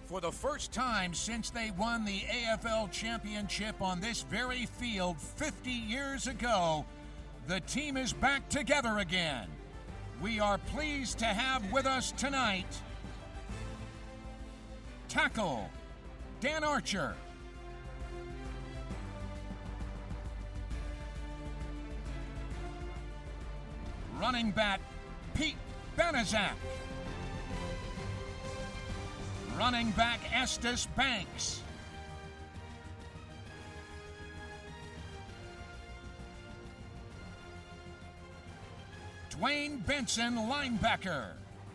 For the first time since they won the AFL championship on this very field 50 years ago, the team is back together again. We are pleased to have with us tonight tackle Dan Archer, running back Pete Banaszak, running back Estes Banks, Dwayne Benson, linebacker,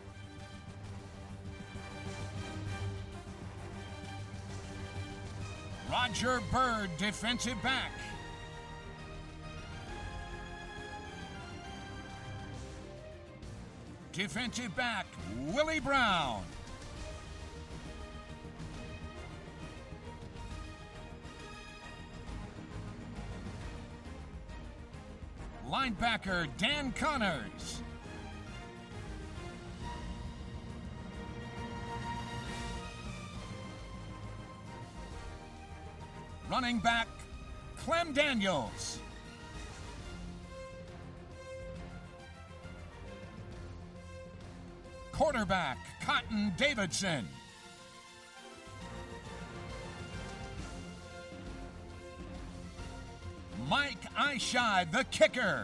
Roger Bird, defensive back, defensive back Willie Brown, linebacker Dan Connors, running back Clem Daniels, quarterback Cotton Davidson, Mike Ishai, the kicker,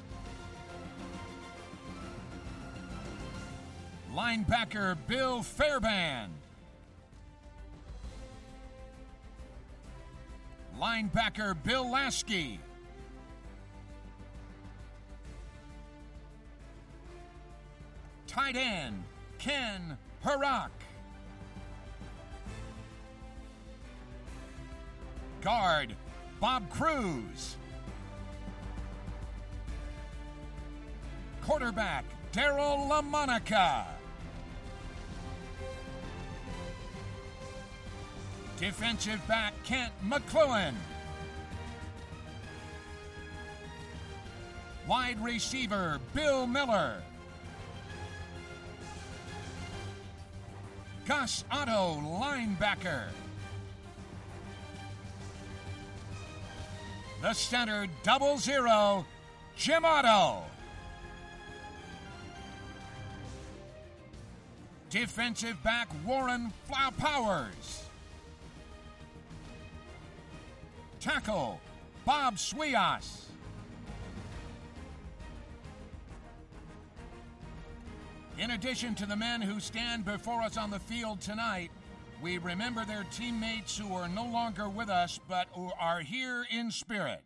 linebacker Bill Fairband, linebacker Bill Lasky, tight end Ken Harak, guard Bob Cruz, quarterback Daryl LaMonica, defensive back Kent McClellan, wide receiver Bill Miller, Gus Otto, linebacker, the center 00, Jim Otto, defensive back Warren Powers, tackle Bob Swias, in addition to the men who stand before us on the field tonight, we remember their teammates who are no longer with us but who are here in spirit.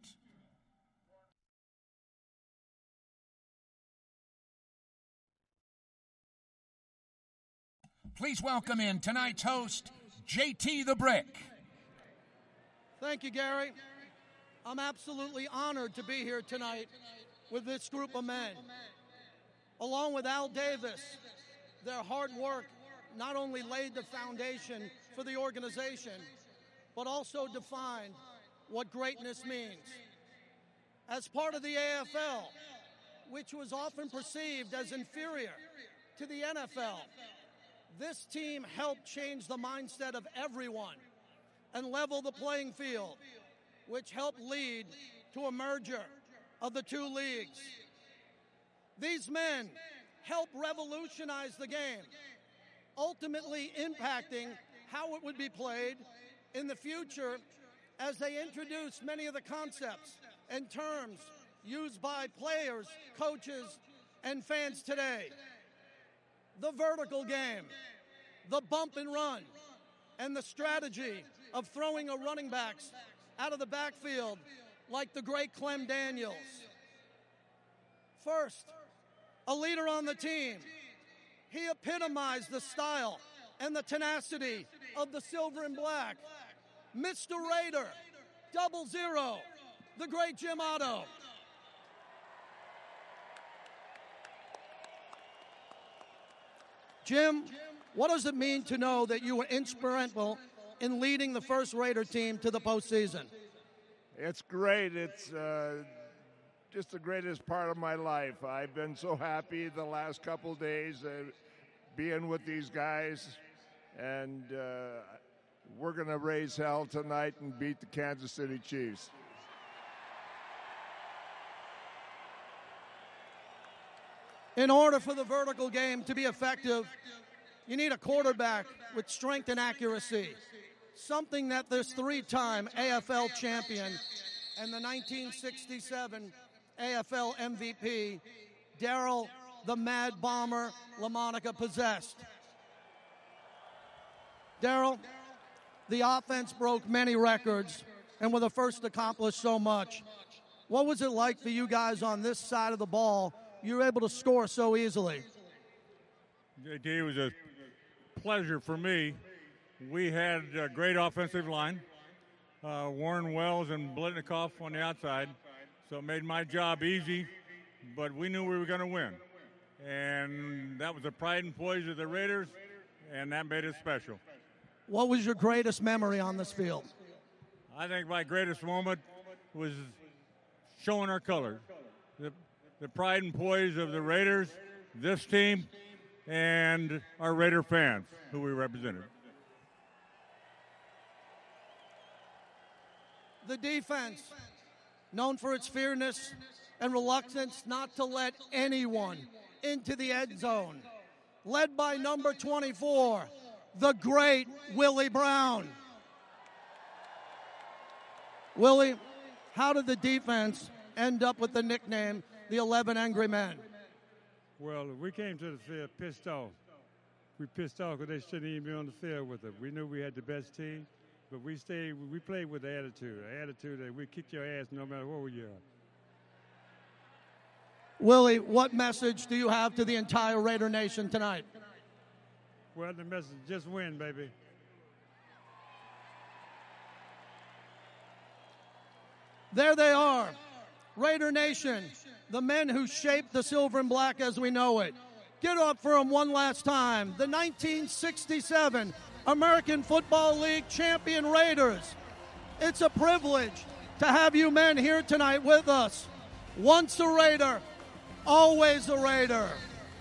Please welcome in tonight's host, JT the Brick. Thank you, Gary. I'm absolutely honored to be here tonight with this group of men. Along with Al Davis, their hard work not only laid the foundation for the organization, but also defined what greatness means. As part of the AFL, which was often perceived as inferior to the NFL, this team helped change the mindset of everyone and level the playing field, which helped lead to a merger of the two leagues. These men helped revolutionize the game, ultimately impacting how it would be played in the future as they introduced many of the concepts and terms used by players, coaches, and fans today. The vertical game, the bump and run, and the strategy of throwing a running backs out of the backfield like the great Clem Daniels. First, a leader on the team, he epitomized the style and the tenacity of the silver and black. Mr. Raider, 00, the great Jim Otto. Jim, what does it mean to know that you were instrumental in leading the first Raider team to the postseason? It's great. It's just the greatest part of my life. I've been so happy the last couple days being with these guys, and we're going to raise hell tonight and beat the Kansas City Chiefs. In order for the vertical game to be effective, you need a quarterback with strength and accuracy, something that this three-time AFL champion and the 1967 AFL MVP, Darryl the Mad Bomber LaMonica, possessed. Darryl, the offense broke many records and were the first to accomplish so much. What was it like for you guys on this side of the ball? You were able to score so easily. JT, it was a pleasure for me. We had a great offensive line, Warren Wells and Blitnikoff on the outside, so it made my job easy, but we knew we were going to win. And that was the pride and poise of the Raiders, and that made it special. What was your greatest memory on this field? I think my greatest moment was showing our colors. The pride and poise of the Raiders, this team, and our Raider fans who we represented. The defense, known for its fierceness and reluctance not to let anyone into the end zone, led by number 24, the great Willie Brown. Willie, how did the defense end up with the nickname the 11 Angry Men? Well, we came to the field pissed off. We pissed off because they shouldn't even be on the field with us. We knew we had the best team, but we played with the attitude that we kick your ass no matter where we are. Willie, what message do you have to the entire Raider Nation tonight? Well, the message, just win, baby. There they are, Raider Nation, the men who shaped the silver and black as we know it. Get up for them one last time. The 1967 American Football League champion Raiders. It's a privilege to have you men here tonight with us. Once a Raider, always a Raider.